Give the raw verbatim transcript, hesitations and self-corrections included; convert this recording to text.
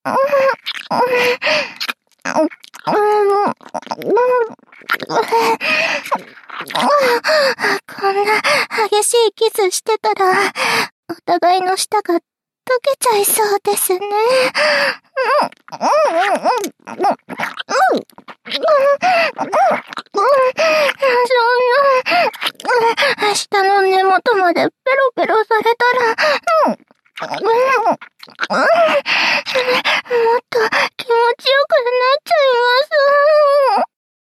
こんな激しいキスしてたら、お互いの舌が溶けちゃいそうですね。